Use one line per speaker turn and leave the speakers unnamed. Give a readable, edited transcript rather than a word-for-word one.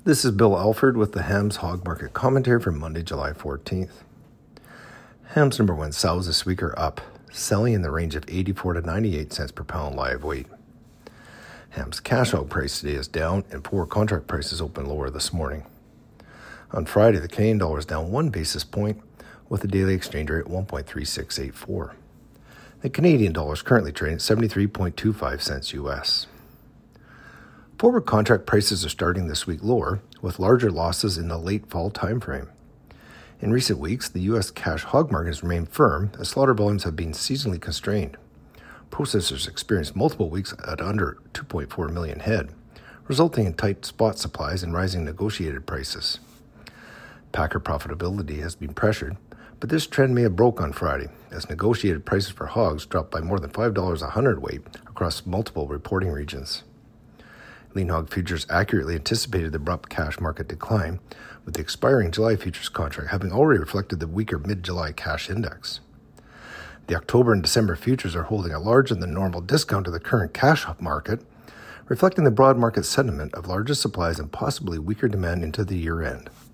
This is Bill Alford with the Hams Hog Market Commentary for Monday, July 14th. Hams number one sows this week are up, selling in the range of 84 to 98 cents per pound live weight. Hams cash hog price today is down, and forward contract prices open lower this morning. On Friday, the Canadian dollar is down 1 basis point, with the daily exchange rate at 1.3684. The Canadian dollar is currently trading at 73.25 cents US. Forward contract prices are starting this week lower, with larger losses in the late fall timeframe. In recent weeks, the U.S. cash hog market has remained firm as slaughter volumes have been seasonally constrained. Processors experienced multiple weeks at under 2.4 million head, resulting in tight spot supplies and rising negotiated prices. Packer profitability has been pressured, but this trend may have broke on Friday, as negotiated prices for hogs dropped by more than $5 a hundredweight across multiple reporting regions. Lean hog futures accurately anticipated the abrupt cash market decline, with the expiring July futures contract having already reflected the weaker mid-July cash index. The October and December futures are holding a larger than normal discount to the current cash market, reflecting the broad market sentiment of larger supplies and possibly weaker demand into the year-end.